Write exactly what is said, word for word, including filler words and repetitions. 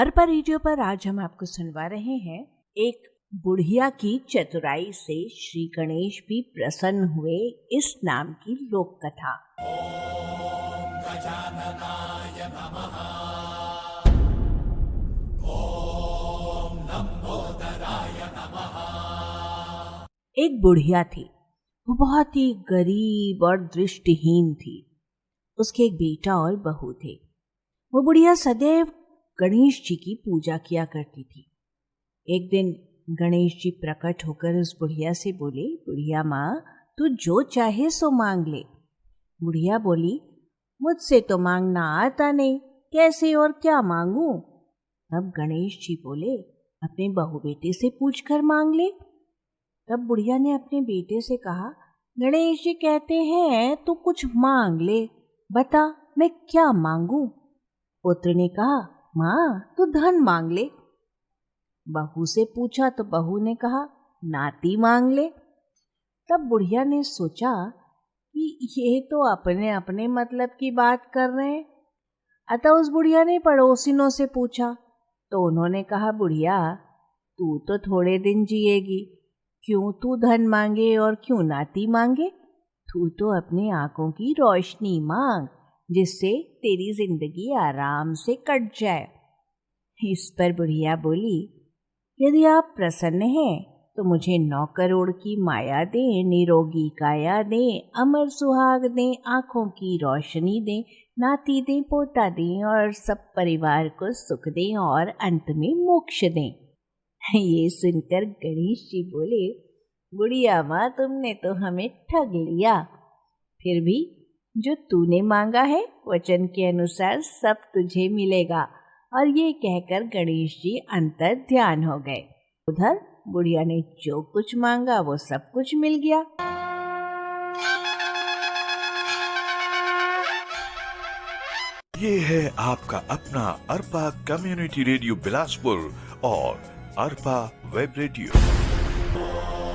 Arpa radio पर आज हम आपको सुनवा रहे हैं एक बुढ़िया की चतुराई से श्री गणेश भी प्रसन्न हुए इस नाम की लोक कथा। ओम गजाननाय नमः। ओम लंबोदराय नमः। एक बुढ़िया थी, वो बहुत ही गरीब और दृष्टिहीन थी। उसके एक बेटा और बहू थे। वो बुढ़िया सदैव गणेश जी की पूजा किया करती थी। एक दिन गणेश जी प्रकट होकर उस बुढ़िया से बोले, बुढ़िया माँ, तू जो चाहे सो मांग ले। बुढ़िया बोली, मुझसे तो मांगना आता नहीं, कैसे और क्या मांगू? तब गणेश जी बोले, अपने बहू बेटे से पूछ कर मांग ले। तब बुढ़िया ने अपने बेटे से कहा, गणेश जी कहते हैं तू कुछ मांग ले, बता मैं क्या मांगू? पुत्र ने कहा, माँ तू धन मांग ले। बहू से पूछा तो बहू ने कहा, नाती मांग ले। तब बुढ़िया ने सोचा कि ये तो अपने अपने मतलब की बात कर रहे हैं। अतः उस बुढ़िया ने पड़ोसिनों से पूछा तो उन्होंने कहा, बुढ़िया तू तो थोड़े दिन जिएगी, क्यों तू धन मांगे और क्यों नाती मांगे? तू तो अपने आंखों की रोशनी मांग, जिससे तेरी जिंदगी आराम से कट जाए। इस पर बुढ़िया बोली, यदि आप प्रसन्न हैं तो मुझे नौ करोड़ की माया दें, निरोगी काया दें, अमर सुहाग दें, आंखों की रोशनी दें, नाती दें, पोता दें और सब परिवार को सुख दें और अंत में मोक्ष दें। ये सुनकर गणेश जी बोले, बुढ़िया माँ तुमने तो हमें ठग लिया। फिर भी जो तूने मांगा है वचन के अनुसार सब तुझे मिलेगा। और ये कहकर गणेश जी अंतर ध्यान हो गए। उधर बुढ़िया ने जो कुछ मांगा वो सब कुछ मिल गया। ये है आपका अपना अरपा कम्युनिटी रेडियो बिलासपुर और अरपा वेब रेडियो।